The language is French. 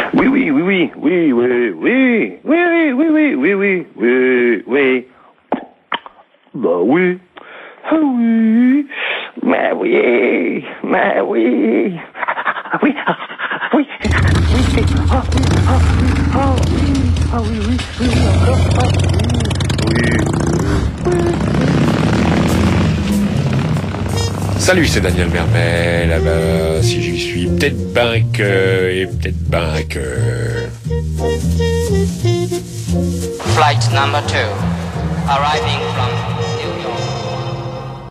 Oui, oui, oui, oui, oui, oui, oui, oui, oui, oui, oui, oui, oui, oui. Bah oui. Ah oui. Mais oui. Mais oui. Ah oui. Ah oui. Oui. Ah oui. Ah oui. Ah oui. Ah oui, oui, oui, oui, encore. Ah oui. Oui. Salut, c'est Daniel Mermel. Ah ben, si j'y suis, peut-être ben que... Et peut-être ben que... Flight number 2, arriving from